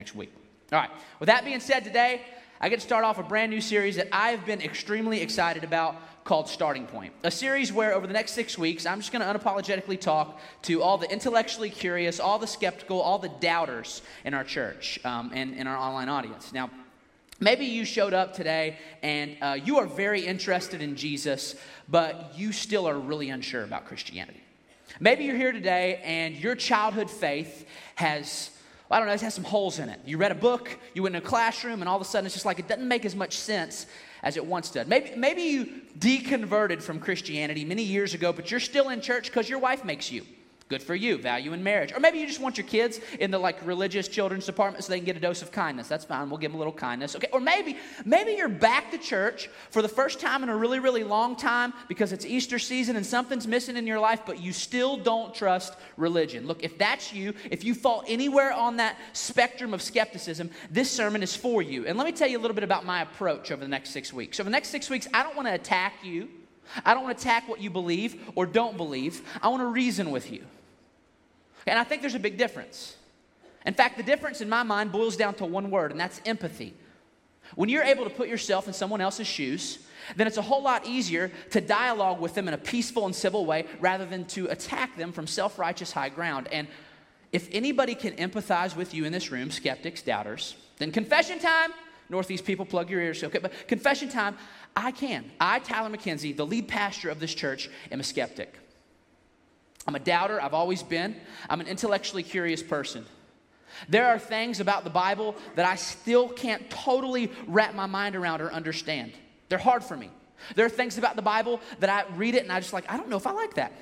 next week. All right, with that being said, today I get to start off a brand new series that I've been extremely excited about called Starting Point. A series where over the next 6 weeks, I'm just going to unapologetically talk to all the intellectually curious, all the skeptical, all the doubters in our church and in our online audience. Now, maybe you showed up today and you are very interested in Jesus, but you still are really unsure about Christianity. Maybe you're here today and your childhood faith has, it has some holes in it. You read a book, you went in a classroom, and all of a sudden it's just like it doesn't make as much sense as it once did. Maybe you deconverted from Christianity many years ago, but you're still in church because your wife makes you. Good for you, value in marriage. Or maybe you just want your kids in the religious children's department so they can get a dose of kindness. That's fine, we'll give them a little kindness. Okay. Or maybe you're back to church for the first time in a really, really long time because it's Easter season and something's missing in your life, but you still don't trust religion. Look, if that's you, if you fall anywhere on that spectrum of skepticism, this sermon is for you. And let me tell you a little bit about my approach over the next 6 weeks. Over the next 6 weeks, I don't want to attack you. I don't want to attack what you believe or don't believe. I want to reason with you. And I think there's a big difference. In fact, the difference in my mind boils down to one word, and that's empathy. When you're able to put yourself in someone else's shoes, then it's a whole lot easier to dialogue with them in a peaceful and civil way rather than to attack them from self-righteous high ground. And if anybody can empathize with you in this room, skeptics, doubters, then confession time. Northeast people, plug your ears. Okay, but confession time, I can. I, Tyler McKenzie, the lead pastor of this church, am a skeptic. I'm a doubter. I've always been. I'm an intellectually curious person. There are things about the Bible that I still can't totally wrap my mind around or understand. They're hard for me. There are things about the Bible that I read it and I just I don't know if I like that.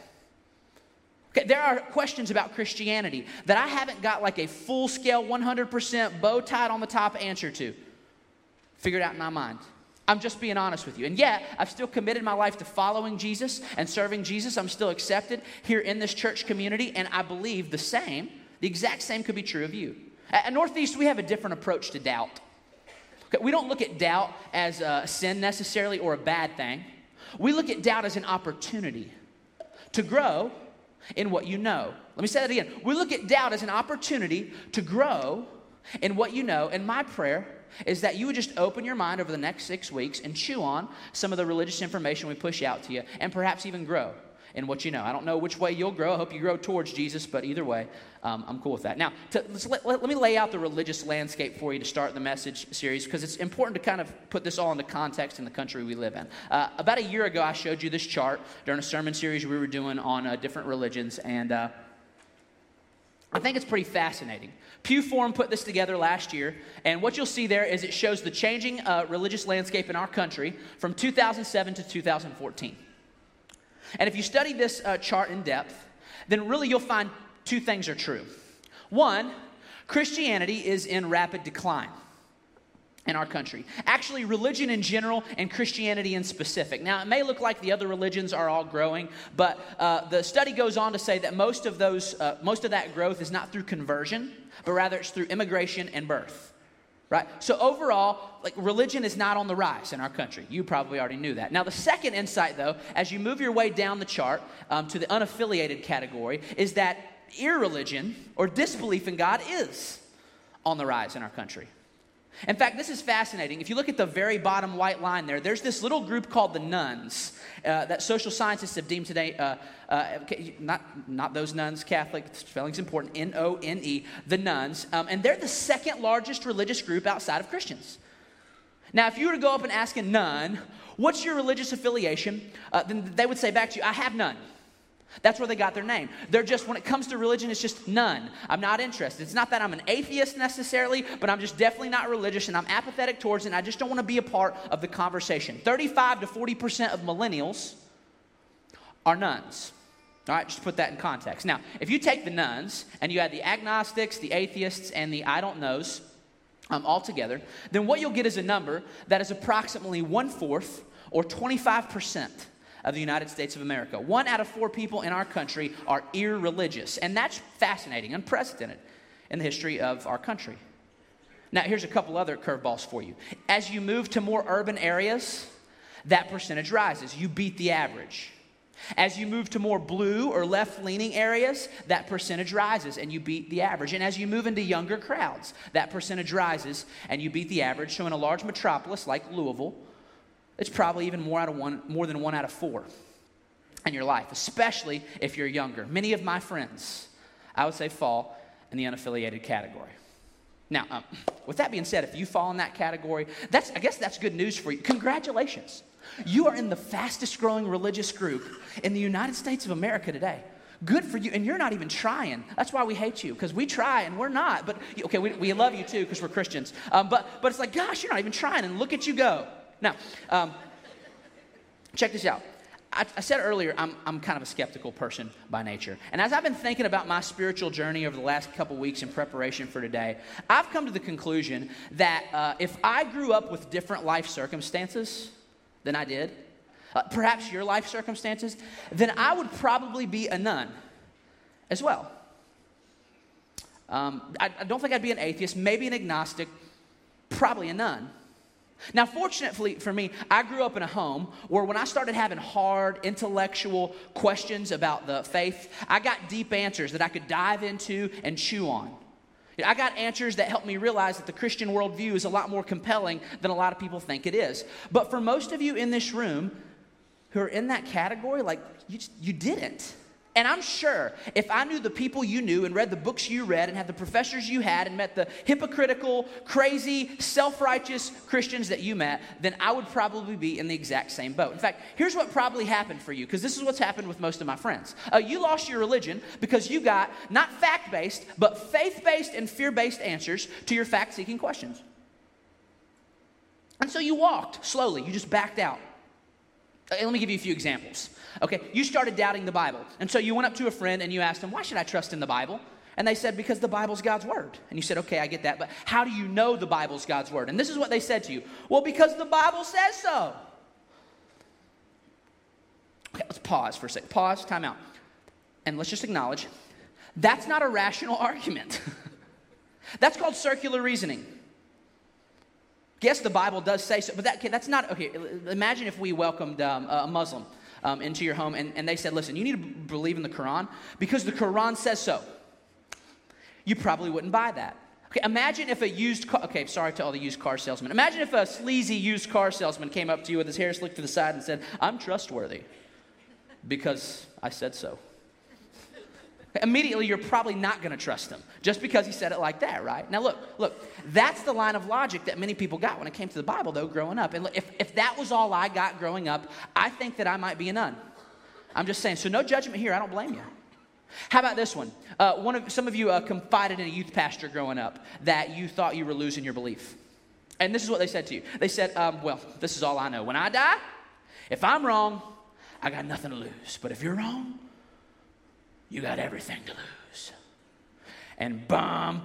Okay, there are questions about Christianity that I haven't got a full-scale 100% bow tied on the top answer to. Figured out in my mind. I'm just being honest with you. And yet, I've still committed my life to following Jesus and serving Jesus. I'm still accepted here in this church community, and I believe the exact same could be true of you. At Northeast, we have a different approach to doubt. Okay, we don't look at doubt as a sin necessarily or a bad thing. We look at doubt as an opportunity to grow in what you know. Let me say that again. We look at doubt as an opportunity to grow in what you know, and my prayer is that you would just open your mind over the next 6 weeks and chew on some of the religious information we push out to you and perhaps even grow in what you know. I don't know which way you'll grow. I hope you grow towards Jesus, but either way, I'm cool with that. Now, let me lay out the religious landscape for you to start the message series because it's important to kind of put this all into context in the country we live in. About a year ago, I showed you this chart during a sermon series we were doing on different religions, and I think it's pretty fascinating. Pew Forum put this together last year, and what you'll see there is it shows the changing religious landscape in our country from 2007 to 2014. And if you study this chart in depth, then really you'll find two things are true. One, Christianity is in rapid decline in our country. Actually, religion in general and Christianity in specific. Now, it may look like the other religions are all growing, but the study goes on to say that most of that growth is not through conversion, but rather it's through immigration and birth. Right? So overall, religion is not on the rise in our country. You probably already knew that. Now, the second insight, though, as you move your way down the chart to the unaffiliated category, is that irreligion or disbelief in God is on the rise in our country. In fact, this is fascinating. If you look at the very bottom white line there's this little group called the nuns that social scientists have deemed today, not those nuns, Catholic, spelling's important, N-O-N-E, the nuns, and they're the second largest religious group outside of Christians. Now, if you were to go up and ask a nun, what's your religious affiliation, then they would say back to you, I have none. That's where they got their name. They're just, when it comes to religion, it's just none. I'm not interested. It's not that I'm an atheist necessarily, but I'm just definitely not religious and I'm apathetic towards it and I just don't want to be a part of the conversation. 35 to 40% of millennials are nuns. All right, just put that in context. Now, if you take the nuns and you add the agnostics, the atheists, and the I don't knows all together, then what you'll get is a number that is approximately 1/4 or 25% of the United States of America. 1 out of 4 people in our country are irreligious. And that's fascinating, unprecedented in the history of our country. Now, here's a couple other curveballs for you. As you move to more urban areas, that percentage rises. You beat the average. As you move to more blue or left-leaning areas, that percentage rises and you beat the average. And as you move into younger crowds, that percentage rises and you beat the average. So in a large metropolis like Louisville, it's probably even more than 1 out of 4 in your life, especially if you're younger. Many of my friends, I would say, fall in the unaffiliated category. Now, with that being said, if you fall in that category, I guess that's good news for you. Congratulations. You are in the fastest growing religious group in the United States of America today. Good for you. And you're not even trying. That's why we hate you, because we try and we're not. But, okay, we love you too because we're Christians. But it's like, gosh, you're not even trying, and look at you go. Now, check this out. I said earlier, I'm kind of a skeptical person by nature. And as I've been thinking about my spiritual journey over the last couple weeks in preparation for today, I've come to the conclusion that if I grew up with different life circumstances than I did, perhaps your life circumstances, then I would probably be a nun as well. I don't think I'd be an atheist, maybe an agnostic, probably a nun. Now, fortunately for me, I grew up in a home where when I started having hard intellectual questions about the faith, I got deep answers that I could dive into and chew on. I got answers that helped me realize that the Christian worldview is a lot more compelling than a lot of people think it is. But for most of you in this room who are in that category, like, you didn't. And I'm sure if I knew the people you knew and read the books you read and had the professors you had and met the hypocritical, crazy, self-righteous Christians that you met, then I would probably be in the exact same boat. In fact, here's what probably happened for you, because this is what's happened with most of my friends. You lost your religion because you got not fact-based, but faith-based and fear-based answers to your fact-seeking questions. And so you walked slowly. You just backed out. Let me give you a few examples. Okay, you started doubting the Bible. And so you went up to a friend and you asked them, why should I trust in the Bible? And they said, because the Bible's God's word. And you said, okay, I get that, but how do you know the Bible's God's word? And this is what they said to you. Well, because the Bible says so. Okay, let's pause for a second. Pause, time out. And let's just acknowledge, that's not a rational argument. That's called circular reasoning. Yes, the Bible does say so, but that's not, okay, imagine if we welcomed a Muslim into your home and they said, listen, you need to believe in the Quran because the Quran says so. You probably wouldn't buy that. Okay, imagine if okay, sorry to all the used car salesmen. Imagine if a sleazy used car salesman came up to you with his hair slicked to the side and said, I'm trustworthy because I said so. Immediately, you're probably not going to trust him just because he said it like that, right? Now, look, that's the line of logic that many people got when it came to the Bible, though, growing up. And if that was all I got growing up, I think that I might be a nun. I'm just saying. So no judgment here. I don't blame you. How about this one? Some of you confided in a youth pastor growing up that you thought you were losing your belief. And this is what they said to you. They said, well, this is all I know. When I die, if I'm wrong, I got nothing to lose. But if you're wrong, you got everything to lose. And right?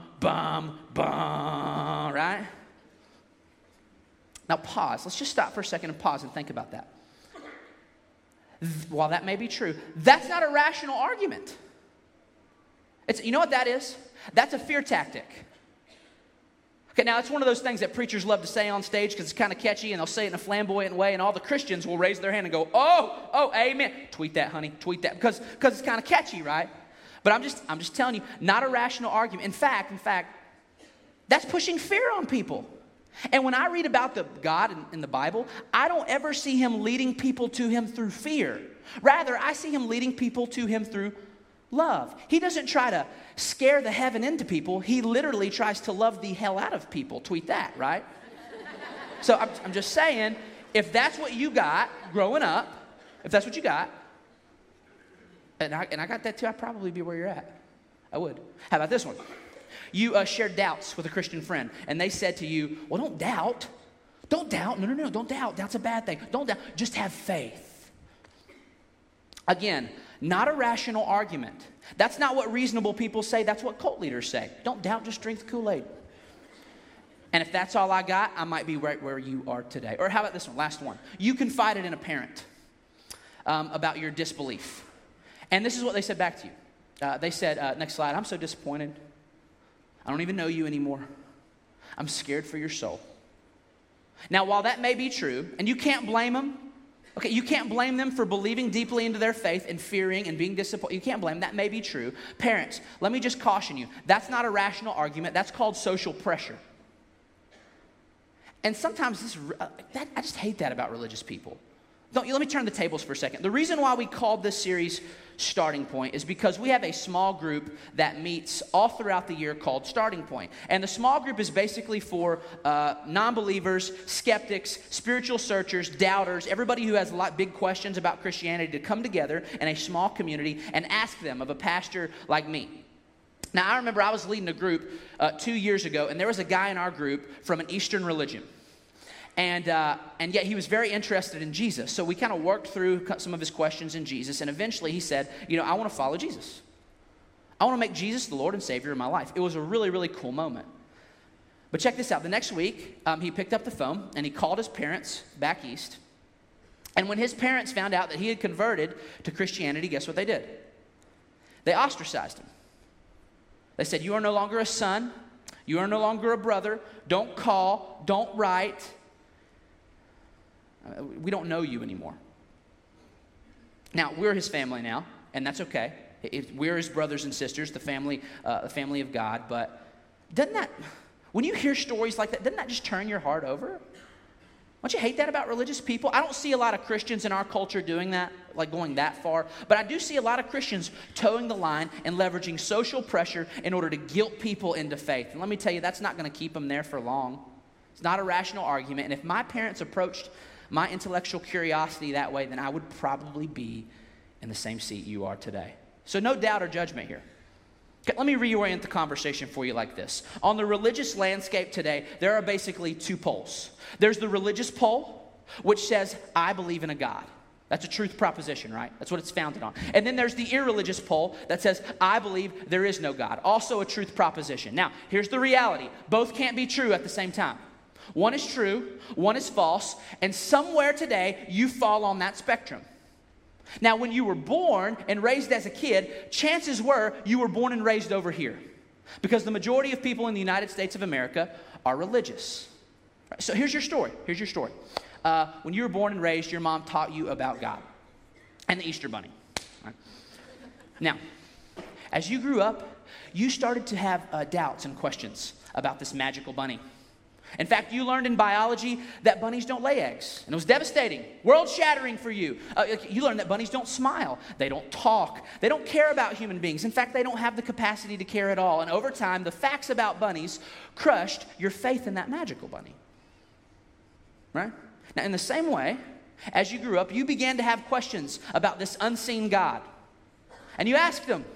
Now pause. Let's just stop for a second and pause and think about that. While that may be true, that's not a rational argument. You know what that is? That's a fear tactic. Okay, now it's one of those things that preachers love to say on stage because it's kind of catchy and they'll say it in a flamboyant way and all the Christians will raise their hand and go, oh, amen. Tweet that, honey, tweet that because it's kind of catchy, right? But I'm just telling you, not a rational argument. In fact, that's pushing fear on people. And when I read about the God in the Bible, I don't ever see him leading people to him through fear. Rather, I see him leading people to him through love. He doesn't try to scare the heaven into people. He literally tries to love the hell out of people. Tweet that, right? So I'm just saying, if that's what you got growing up, if that's what you got, and I got that too, I'd probably be where you're at. I would. How about this one? You shared doubts with a Christian friend, and they said to you, well, don't doubt. Don't doubt. No, don't doubt. Doubt's a bad thing. Don't doubt. Just have faith. Again, not a rational argument. That's not what reasonable people say. That's what cult leaders say. Don't doubt, just drink the Kool-Aid. And if that's all I got, I might be right where you are today. Or how about this one? Last one. You confided in a parent about your disbelief. And this is what they said back to you. They said, next slide, I'm so disappointed. I don't even know you anymore. I'm scared for your soul. Now, while that may be true, and you can't blame them, Okay, you can't blame them for believing deeply into their faith and fearing and being disappointed. You can't blame them. That may be true. Parents, let me just caution you. That's not a rational argument. That's called social pressure. And sometimes I just hate that about religious people. Let me turn the tables for a second. The reason why we called this series Starting Point is because we have a small group that meets all throughout the year called Starting Point. And the small group is basically for non-believers, skeptics, spiritual searchers, doubters, everybody who has big questions about Christianity to come together in a small community and ask them of a pastor like me. Now, I remember I was leading a group 2 years ago, and there was a guy in our group from an Eastern religion. And yet he was very interested in Jesus. So we kind of worked through some of his questions in Jesus. And eventually he said, I want to follow Jesus. I want to make Jesus the Lord and Savior of my life. It was a really, really cool moment. But check this out. The next week, he picked up the phone and he called his parents back east. And when his parents found out that he had converted to Christianity, guess what they did? They ostracized him. They said, you are no longer a son. You are no longer a brother. Don't call. Don't write. We don't know you anymore. Now, we're his family now, and that's okay. We're his brothers and sisters, the family of God. But when you hear stories like that, doesn't that just turn your heart over? Don't you hate that about religious people? I don't see a lot of Christians in our culture doing that, like going that far. But I do see a lot of Christians towing the line and leveraging social pressure in order to guilt people into faith. And let me tell you, that's not going to keep them there for long. It's not a rational argument. And if my parents approached my intellectual curiosity that way, then I would probably be in the same seat you are today. So no doubt or judgment here. Okay, let me reorient the conversation for you like this. On the religious landscape today, there are basically two poles. There's the religious pole, which says, I believe in a God. That's a truth proposition, right? That's what it's founded on. And then there's the irreligious pole that says, I believe there is no God. Also a truth proposition. Now, here's the reality. Both can't be true at the same time. One is true, one is false, and somewhere today you fall on that spectrum. Now, when you were born and raised as a kid, chances were you were born and raised over here, because the majority of people in the United States of America are religious. So here's your story. When you were born and raised, your mom taught you about God and the Easter Bunny. Right? Now, as you grew up, you started to have doubts and questions about this magical bunny. In fact, you learned in biology that bunnies don't lay eggs. And it was devastating, world-shattering for you. You learned that bunnies don't smile. They don't talk. They don't care about human beings. In fact, they don't have the capacity to care at all. And over time, the facts about bunnies crushed your faith in that magical bunny. Right? Now, in the same way, as you grew up, you began to have questions about this unseen God. And you asked them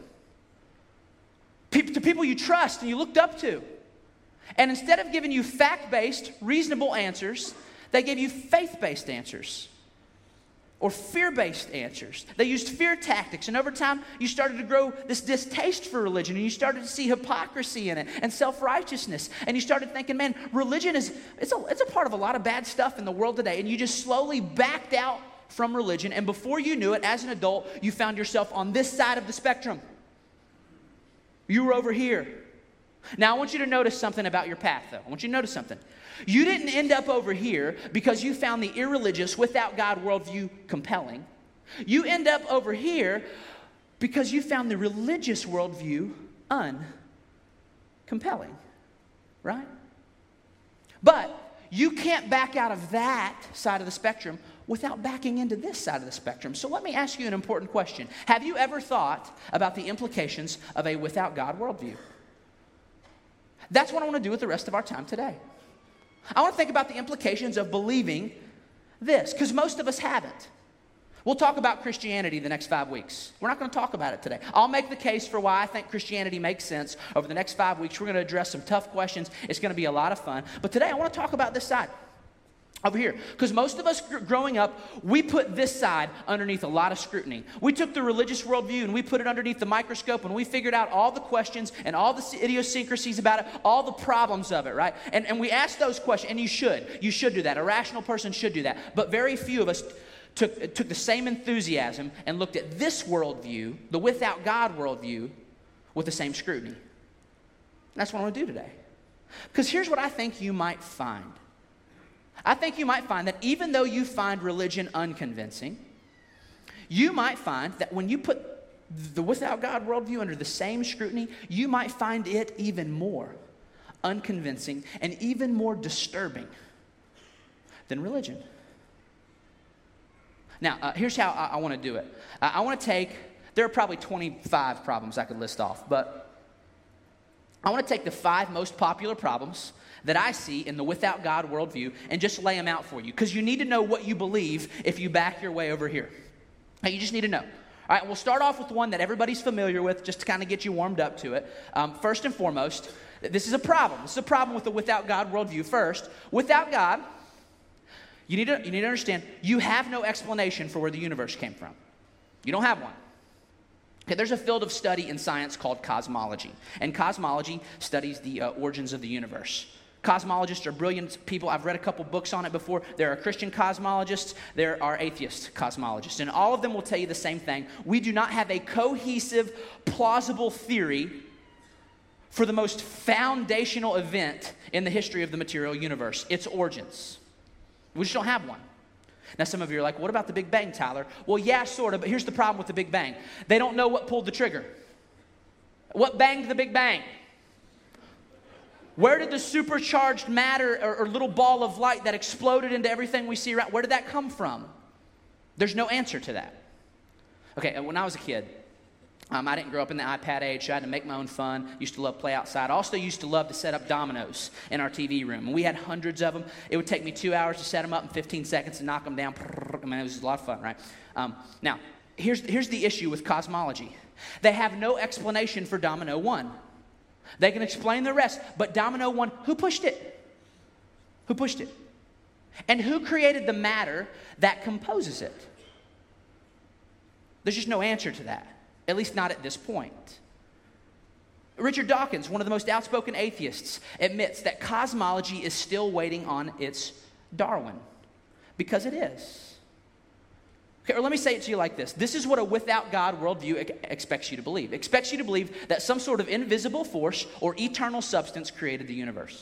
to people you trust and you looked up to. And instead of giving you fact-based, reasonable answers, they gave you faith-based answers or fear-based answers. They used fear tactics. And over time, you started to grow this distaste for religion, and you started to see hypocrisy in it and self-righteousness. And you started thinking, man, religion it's a part of a lot of bad stuff in the world today. And you just slowly backed out from religion. And before you knew it, as an adult, you found yourself on this side of the spectrum. You were over here. Now, I want you to notice something about your path, though. I want you to notice something. You didn't end up over here because you found the irreligious, without God worldview compelling. You end up over here because you found the religious worldview uncompelling, right? But you can't back out of that side of the spectrum without backing into this side of the spectrum. So let me ask you an important question. Have you ever thought about the implications of a without God worldview? That's what I want to do with the rest of our time today. I want to think about the implications of believing this, because most of us haven't. We'll talk about Christianity the next 5 weeks. We're not going to talk about it today. I'll make the case for why I think Christianity makes sense over the next 5 weeks. We're going to address some tough questions. It's going to be a lot of fun. But today I want to talk about this side. Over here, because most of us growing up, we put this side underneath a lot of scrutiny. We took the religious worldview and we put it underneath the microscope, and we figured out all the questions and all the idiosyncrasies about it, all the problems of it, right? And we asked those questions, and you should do that. A rational person should do that. But very few of us took the same enthusiasm and looked at this worldview, the without God worldview, with the same scrutiny. And that's what I want to do today. Because here's what I think you might find. I think you might find that even though you find religion unconvincing, you might find that when you put the without God worldview under the same scrutiny, you might find it even more unconvincing and even more disturbing than religion. Now, here's how I want to do it. I want to take, there are probably 25 problems I could list off, but I want to take the 5 most popular problems that I see in the without God worldview and just lay them out for you, because you need to know what you believe if you back your way over here. Now, you just need to know. All right, we'll start off with one that everybody's familiar with, just to kind of get you warmed up to it. First and foremost, this is a problem. This is a problem with the without God worldview. First, without God, you need to understand, you have no explanation for where the universe came from. You don't have one. Okay, there's a field of study in science called cosmology, and cosmology studies the origins of the universe. Cosmologists are brilliant people. I've read a couple books on it before. There are Christian cosmologists. There are atheist cosmologists. And all of them will tell you the same thing. We do not have a cohesive, plausible theory for the most foundational event in the history of the material universe, its origins. We just don't have one. Now, some of you are like, what about the Big Bang, Tyler? Well, yeah, sort of, but here's the problem with the Big Bang. They don't know what pulled the trigger. What banged the Big Bang? Where did the supercharged matter or little ball of light that exploded into everything we see around, where did that come from? There's no answer to that. Okay, when I was a kid, I didn't grow up in the iPad age, so I had to make my own fun. Used to love play outside. I also used to love to set up dominoes in our TV room. And we had hundreds of them. It would take me 2 hours to set them up and 15 seconds to knock them down. I mean, it was a lot of fun, right? Now, here's the issue with cosmology. They have no explanation for Domino 1. They can explain the rest, but Domino 1, who pushed it? Who pushed it? And who created the matter that composes it? There's just no answer to that, at least not at this point. Richard Dawkins, one of the most outspoken atheists, admits that cosmology is still waiting on its Darwin, because it is. Okay, or let me say it to you like this. This is what a without God worldview expects you to believe. It expects you to believe that some sort of invisible force or eternal substance created the universe.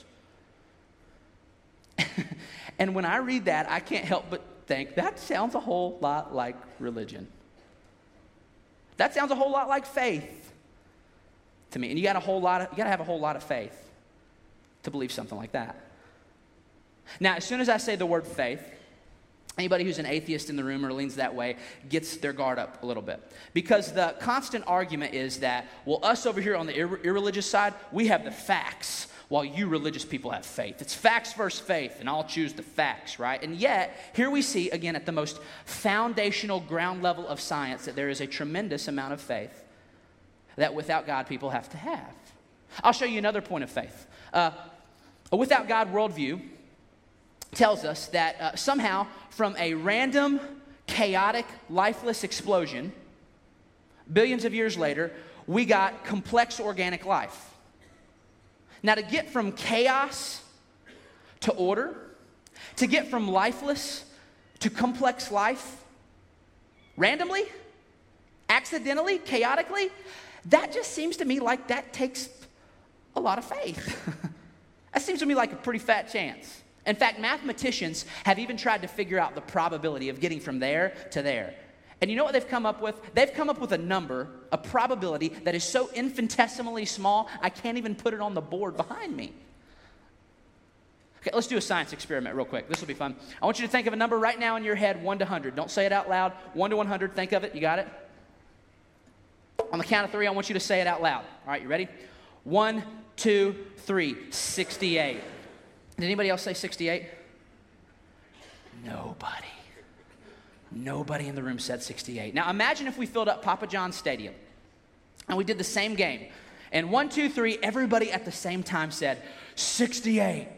And when I read that, I can't help but think, that sounds a whole lot like religion. That sounds a whole lot like faith to me. And you got to have a whole lot of faith to believe something like that. Now, as soon as I say the word faith, anybody who's an atheist in the room or leans that way gets their guard up a little bit. Because the constant argument is that, well, us over here on the irreligious side, we have the facts, while you religious people have faith. It's facts versus faith, and I'll choose the facts, right? And yet, here we see, again, at the most foundational ground level of science, that there is a tremendous amount of faith that without God people have to have. I'll show you another point of faith. A without God worldview tells us that somehow from a random, chaotic, lifeless explosion, billions of years later, we got complex organic life. Now, to get from chaos to order, to get from lifeless to complex life, randomly, accidentally, chaotically, that just seems to me like that takes a lot of faith. That seems to me like a pretty fat chance. In fact, mathematicians have even tried to figure out the probability of getting from there to there. And you know what they've come up with? They've come up with a number, a probability that is so infinitesimally small, I can't even put it on the board behind me. Okay, let's do a science experiment real quick. This will be fun. I want you to think of a number right now in your head, 1 to 100. Don't say it out loud. 1 to 100, think of it. You got it? On the count of 3, I want you to say it out loud. All right, you ready? 1, 2, 3, 68. Did anybody else say 68? Nobody in the room said 68. Now imagine if we filled up Papa John's Stadium and we did the same game. And 1, 2, 3, everybody at the same time said 68.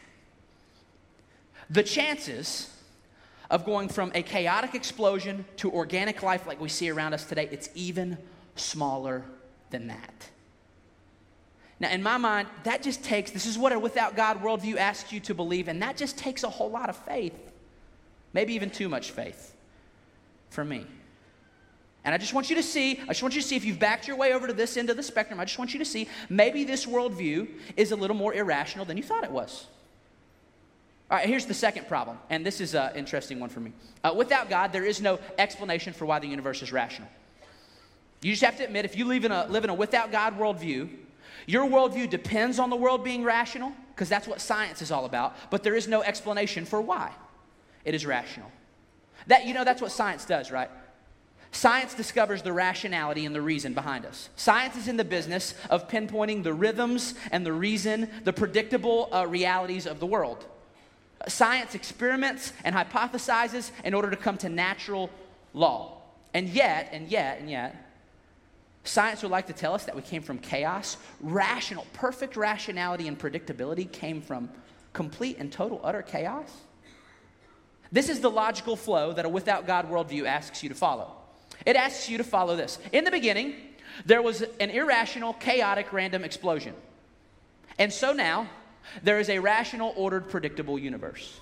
The chances of going from a chaotic explosion to organic life like we see around us today, it's even smaller than that. Now, in my mind, that just takes, this is what a without God worldview asks you to believe, and that just takes a whole lot of faith, maybe even too much faith for me. And I just want you to see if you've backed your way over to this end of the spectrum, I just want you to see maybe this worldview is a little more irrational than you thought it was. All right, here's the second problem, and this is an interesting one for me. Without God, there is no explanation for why the universe is rational. You just have to admit, if you live in a without God worldview, your worldview depends on the world being rational, because that's what science is all about, but there is no explanation for why it is rational. That's what science does, right? Science discovers the rationality and the reason behind us. Science is in the business of pinpointing the rhythms and the reason, the predictable realities of the world. Science experiments and hypothesizes in order to come to natural law. And yet, science would like to tell us that we came from chaos. Perfect rationality and predictability came from complete and total utter chaos. This is the logical flow that a without God worldview asks you to follow. It asks you to follow this. In the beginning, there was an irrational, chaotic, random explosion. And so now, there is a rational, ordered, predictable universe.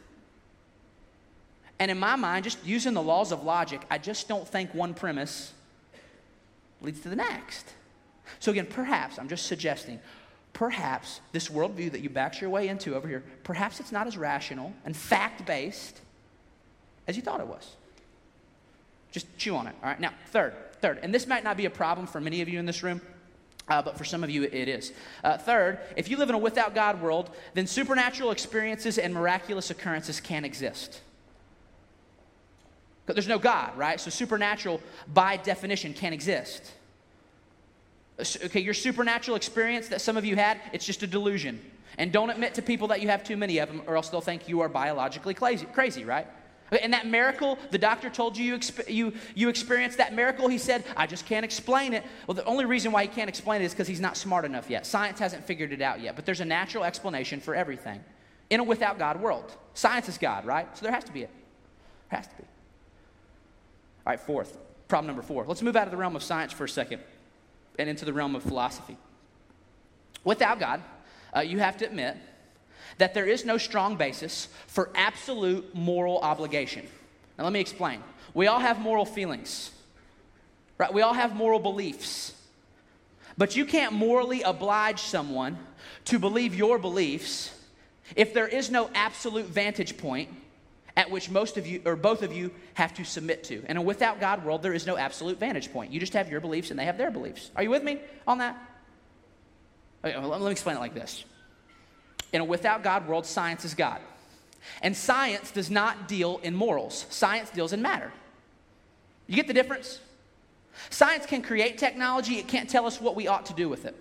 And in my mind, just using the laws of logic, I just don't think one premise leads to the next. So again, perhaps, I'm just suggesting, perhaps this worldview that you backed your way into over here, perhaps it's not as rational and fact-based as you thought it was. Just chew on it, all right? Now, third, and this might not be a problem for many of you in this room, but for some of you, it is. Third, if you live in a without God world, then supernatural experiences and miraculous occurrences can't exist. Because there's no God, right? So supernatural, by definition, can't exist. Okay, your supernatural experience that some of you had, it's just a delusion. And don't admit to people that you have too many of them, or else they'll think you are biologically crazy, right? And that miracle, the doctor told you experienced that miracle. He said, I just can't explain it. Well, the only reason why he can't explain it is because he's not smart enough yet. Science hasn't figured it out yet. But there's a natural explanation for everything in a without God world. Science is God, right? So there has to be it. There has to be. All right, problem number 4. Let's move out of the realm of science for a second and into the realm of philosophy. Without God, you have to admit that there is no strong basis for absolute moral obligation. Now let me explain. We all have moral feelings, right? We all have moral beliefs. But you can't morally oblige someone to believe your beliefs if there is no absolute vantage point at which most of you or both of you have to submit to. In a without God world, there is no absolute vantage point. You just have your beliefs and they have their beliefs. Are you with me on that? Okay, well, let me explain it like this. In a without God world, science is God. And science does not deal in morals. Science deals in matter. You get the difference? Science can create technology. It can't tell us what we ought to do with it.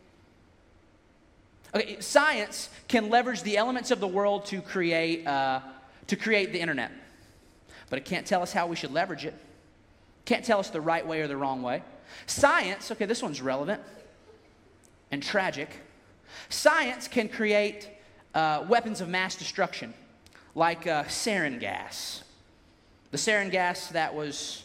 Okay, science can leverage the elements of the world to create the internet. But it can't tell us how we should leverage it. Can't tell us the right way or the wrong way. Science, okay, this one's relevant and tragic. Science can create weapons of mass destruction, like sarin gas. The sarin gas that was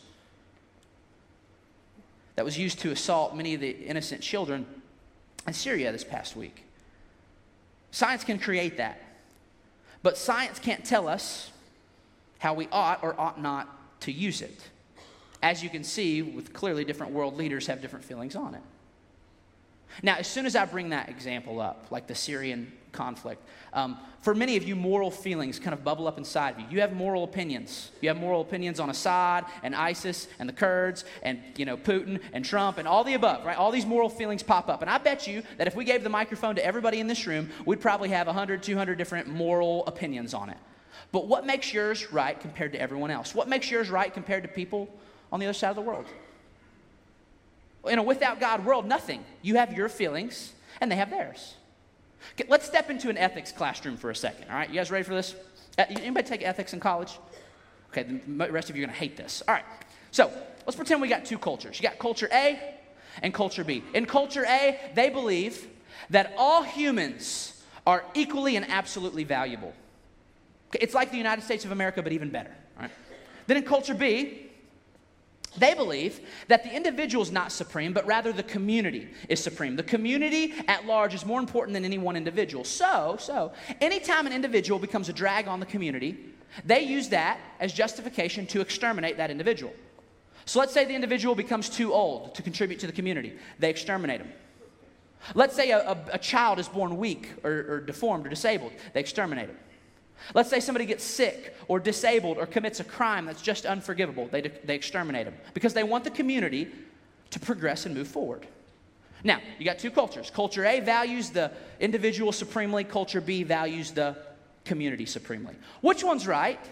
used to assault many of the innocent children in Syria this past week. Science can create that. But science can't tell us how we ought or ought not to use it. As you can see, with clearly different world leaders have different feelings on it. Now, as soon as I bring that example up, like the Syrian conflict, for many of you, moral feelings kind of bubble up inside of you. You have moral opinions. You have moral opinions on Assad and ISIS and the Kurds and, Putin and Trump and all the above, right? All these moral feelings pop up. And I bet you that if we gave the microphone to everybody in this room, we'd probably have 100, 200 different moral opinions on it. But what makes yours right compared to everyone else? What makes yours right compared to people on the other side of the world? In a without God world, nothing. You have your feelings, and they have theirs. Okay, let's step into an ethics classroom for a second, all right? You guys ready for this? Anybody take ethics in college? Okay, the rest of you are going to hate this. All right, so let's pretend we got two cultures. You got culture A and culture B. In culture A, they believe that all humans are equally and absolutely valuable. Okay, it's like the United States of America, but even better, all right? Then in culture B, they believe that the individual is not supreme, but rather the community is supreme. The community at large is more important than any one individual. So, anytime an individual becomes a drag on the community, they use that as justification to exterminate that individual. So let's say the individual becomes too old to contribute to the community. They exterminate him. Let's say a child is born weak or deformed or disabled. They exterminate him. Let's say somebody gets sick or disabled or commits a crime that's just unforgivable. They exterminate them because they want the community to progress and move forward. Now, you got two cultures. Culture A values the individual supremely. Culture B values the community supremely. Which one's right?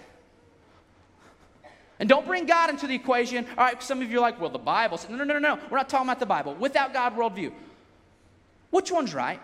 And don't bring God into the equation. All right, some of you are like, well, the Bible says, no. We're not talking about the Bible. Without God worldview. Which one's right?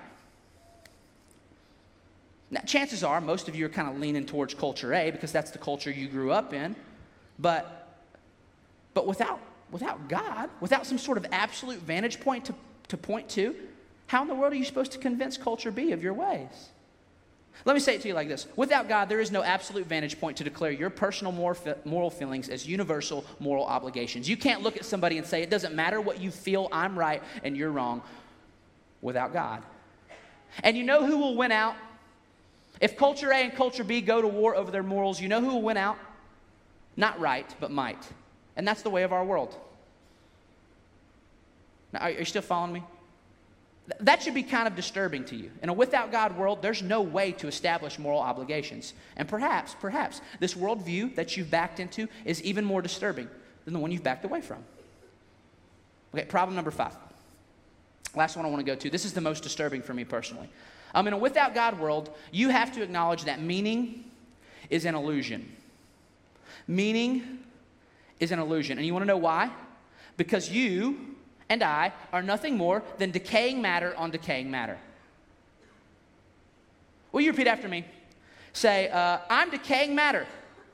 Now, chances are most of you are kind of leaning towards culture A because that's the culture you grew up in. But without God, without some sort of absolute vantage point to point to, how in the world are you supposed to convince culture B of your ways? Let me say it to you like this. Without God, there is no absolute vantage point to declare your personal moral feelings as universal moral obligations. You can't look at somebody and say, it doesn't matter what you feel, I'm right and you're wrong, without God. And you know who will win out? If culture A and culture B go to war over their morals, you know who will win out? Not right, but might. And that's the way of our world. Now, are you still following me? That should be kind of disturbing to you. In a without God world, there's no way to establish moral obligations. And perhaps, this worldview that you've backed into is even more disturbing than the one you've backed away from. Okay, problem number 5. Last one I want to go to. This is the most disturbing for me personally. In a without God world, you have to acknowledge that meaning is an illusion. Meaning is an illusion. And you want to know why? Because you and I are nothing more than decaying matter on decaying matter. Will you repeat after me? Say, I'm decaying matter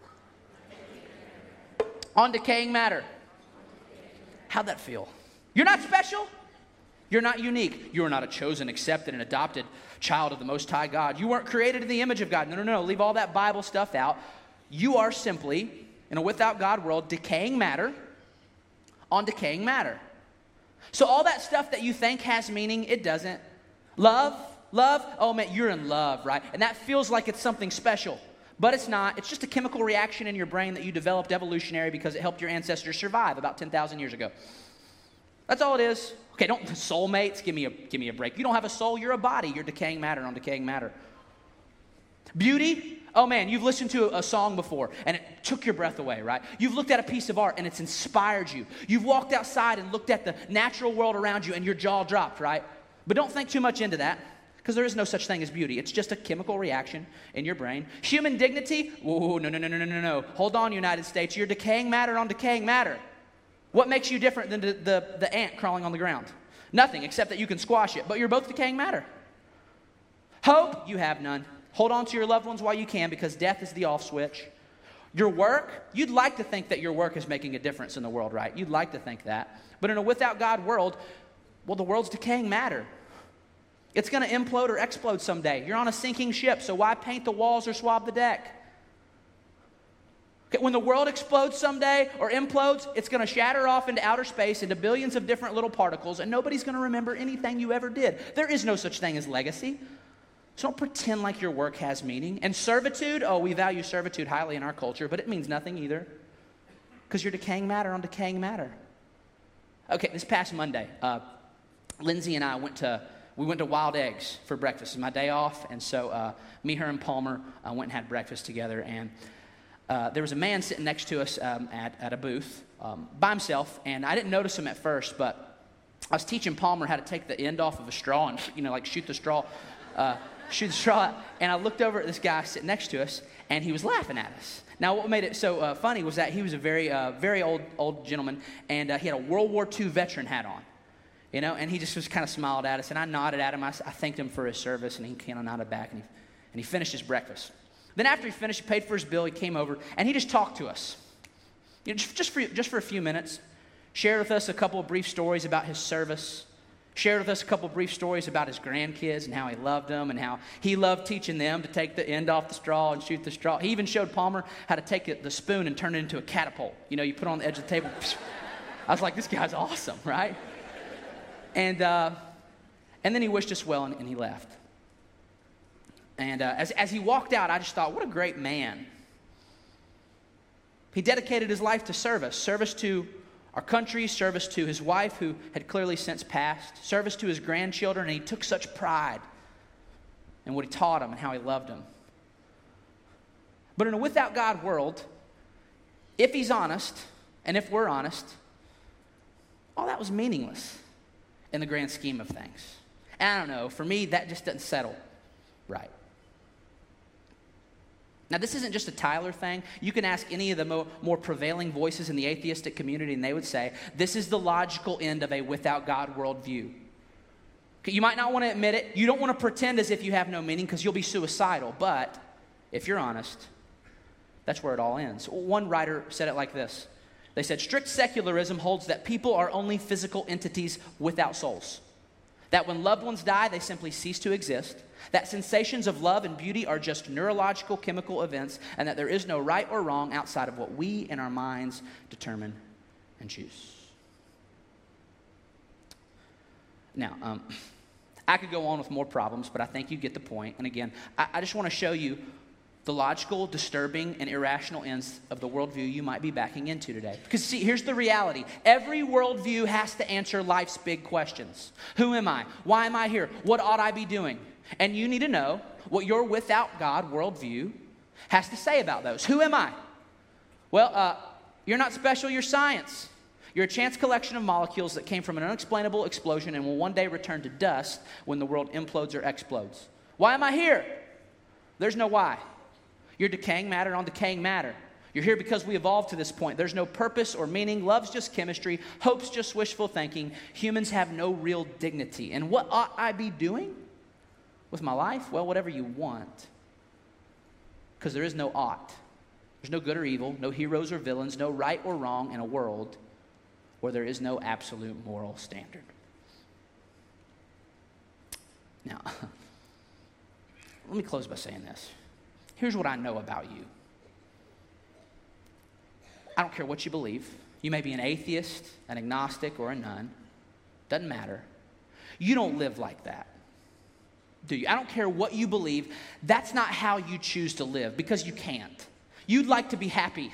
on decaying matter. How'd that feel? You're not special. You're not unique. You are not a chosen, accepted, and adopted child of the Most High God. You weren't created in the image of God. No. Leave all that Bible stuff out. You are simply, in a without God world, decaying matter on decaying matter. So all that stuff that you think has meaning, it doesn't. Love, oh man, you're in love, right? And that feels like it's something special. But it's not. It's just a chemical reaction in your brain that you developed evolutionary because it helped your ancestors survive about 10,000 years ago. That's all it is. Okay, don't soulmates, give me a break. You don't have a soul, you're a body. You're decaying matter on decaying matter. Beauty, oh man, you've listened to a song before and it took your breath away, right? You've looked at a piece of art and it's inspired you. You've walked outside and looked at the natural world around you and your jaw dropped, right? But don't think too much into that because there is no such thing as beauty. It's just a chemical reaction in your brain. Human dignity, whoa, no. Hold on, United States, you're decaying matter on decaying matter. What makes you different than the ant crawling on the ground? Nothing, except that you can squash it, but you're both decaying matter. Hope, you have none. Hold on to your loved ones while you can because death is the off switch. Your work, you'd like to think that your work is making a difference in the world, right? You'd like to think that. But in a without God world, well, the world's decaying matter. It's going to implode or explode someday. You're on a sinking ship, so why paint the walls or swab the deck? When the world explodes someday or implodes, it's going to shatter off into outer space into billions of different little particles, and nobody's going to remember anything you ever did. There is no such thing as legacy. So don't pretend like your work has meaning. And servitude, oh, we value servitude highly in our culture, but it means nothing either because you're decaying matter on decaying matter. Okay, this past Monday, Lindsay and I went to Wild Eggs for breakfast. It was my day off, and so me, her, and Palmer went and had breakfast together, and there was a man sitting next to us at a booth by himself, and I didn't notice him at first, but I was teaching Palmer how to take the end off of a straw and, shoot the straw out. And I looked over at this guy sitting next to us, and he was laughing at us. Now, what made it so funny was that he was a very old gentleman, and he had a World War II veteran hat on, and he just was kind of smiled at us, and I nodded at him. I thanked him for his service, and he kind of nodded back, and he finished his breakfast. Then after he finished, he paid for his bill, he came over, and he just talked to us. Just for a few minutes, shared with us a couple of brief stories about his service, shared with us a couple of brief stories about his grandkids and how he loved them and how he loved teaching them to take the end off the straw and shoot the straw. He even showed Palmer how to take the spoon and turn it into a catapult. You put it on the edge of the table. I was like, this guy's awesome, right? And then he wished us well, and he left. And as he walked out, I just thought, what a great man. He dedicated his life to service to our country, service to his wife, who had clearly since passed, service to his grandchildren, and he took such pride in what he taught them and how he loved them. But in a without God world, if he's honest, and if we're honest, all that was meaningless in the grand scheme of things. And I don't know, for me, that just doesn't settle right. Now, this isn't just a Tyler thing. You can ask any of the more prevailing voices in the atheistic community, and they would say, this is the logical end of a without God worldview. You might not want to admit it. You don't want to pretend as if you have no meaning because you'll be suicidal. But if you're honest, that's where it all ends. One writer said it like this. They said, strict secularism holds that people are only physical entities without souls. That when loved ones die, they simply cease to exist. That sensations of love and beauty are just neurological chemical events, and that there is no right or wrong outside of what we in our minds determine and choose. Now, I could go on with more problems, but I think you get the point. And again, I just want to show you the logical, disturbing, and irrational ends of the worldview you might be backing into today. Because see, here's the reality. Every worldview has to answer life's big questions. Who am I? Why am I here? What ought I be doing? And you need to know what your without God worldview has to say about those. Who am I? Well, you're not special, you're science. You're a chance collection of molecules that came from an unexplainable explosion and will one day return to dust when the world implodes or explodes. Why am I here? There's no why. You're decaying matter on decaying matter. You're here because we evolved to this point. There's no purpose or meaning. Love's just chemistry. Hope's just wishful thinking. Humans have no real dignity. And what ought I be doing with my life? Well, whatever you want. Because there is no ought. There's no good or evil, no heroes or villains, no right or wrong in a world where there is no absolute moral standard. Now, let me close by saying this. Here's what I know about you. I don't care what you believe. You may be an atheist, an agnostic, or a nun. Doesn't matter. You don't live like that, do you? I don't care what you believe. That's not how you choose to live because you can't. You'd like to be happy.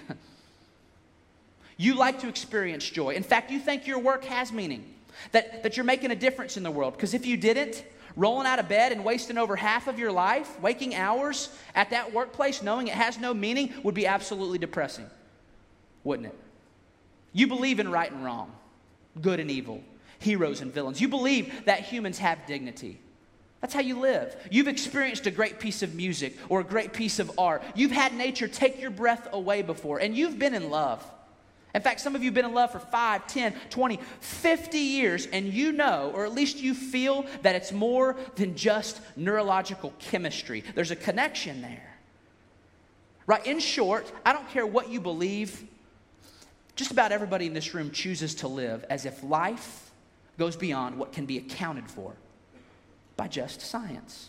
You like to experience joy. In fact, you think your work has meaning, that you're making a difference in the world. Because if you didn't, rolling out of bed and wasting over half of your life, waking hours at that workplace knowing it has no meaning would be absolutely depressing, wouldn't it? You believe in right and wrong, good and evil, heroes and villains. You believe that humans have dignity. That's how you live. You've experienced a great piece of music or a great piece of art. You've had nature take your breath away before, and you've been in love. In fact, some of you have been in love for 5, 10, 20, 50 years, and you know, or at least you feel, that it's more than just neurological chemistry. There's a connection there. Right? In short, I don't care what you believe, just about everybody in this room chooses to live as if life goes beyond what can be accounted for by just science.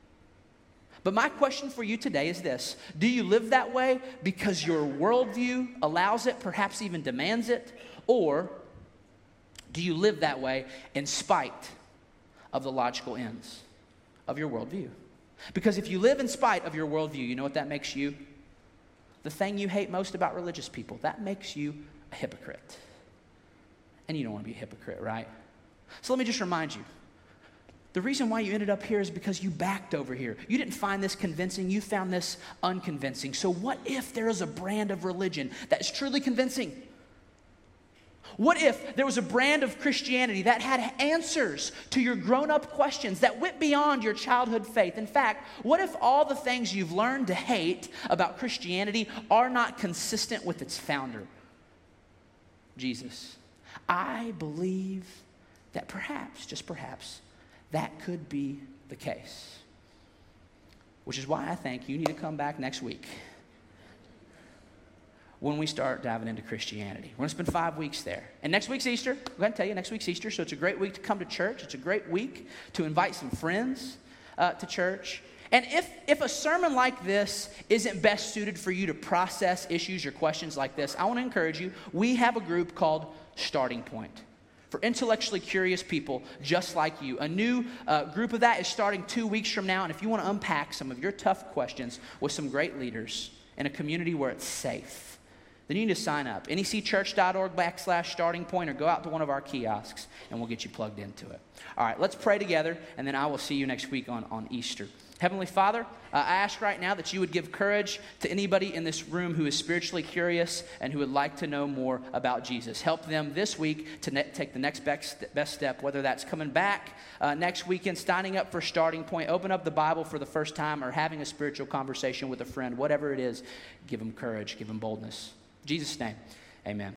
But my question for you today is this. Do you live that way because your worldview allows it, perhaps even demands it? Or do you live that way in spite of the logical ends of your worldview? Because if you live in spite of your worldview, you know what that makes you? The thing you hate most about religious people, that makes you a hypocrite. And you don't want to be a hypocrite, right? So let me just remind you. The reason why you ended up here is because you backed over here. You didn't find this convincing. You found this unconvincing. So what if there is a brand of religion that is truly convincing? What if there was a brand of Christianity that had answers to your grown-up questions that went beyond your childhood faith? In fact, what if all the things you've learned to hate about Christianity are not consistent with its founder, Jesus? I believe that perhaps, just perhaps, that could be the case. Which is why I think you need to come back next week when we start diving into Christianity. We're going to spend 5 weeks there. And next week's Easter. I'm going to tell you, next week's Easter, so it's a great week to come to church. It's a great week to invite some friends to church. And if a sermon like this isn't best suited for you to process issues or questions like this, I want to encourage you. We have a group called Starting Point, for intellectually curious people just like you. A new group of that is starting 2 weeks from now. And if you want to unpack some of your tough questions with some great leaders in a community where it's safe, then you need to sign up. necchurch.org/starting point, or go out to one of our kiosks and we'll get you plugged into it. All right, let's pray together, and then I will see you next week on Easter. Heavenly Father, I ask right now that you would give courage to anybody in this room who is spiritually curious and who would like to know more about Jesus. Help them this week to take the next best step, whether that's coming back next weekend, signing up for Starting Point, open up the Bible for the first time, or having a spiritual conversation with a friend. Whatever it is, give them courage, give them boldness. In Jesus' name, amen.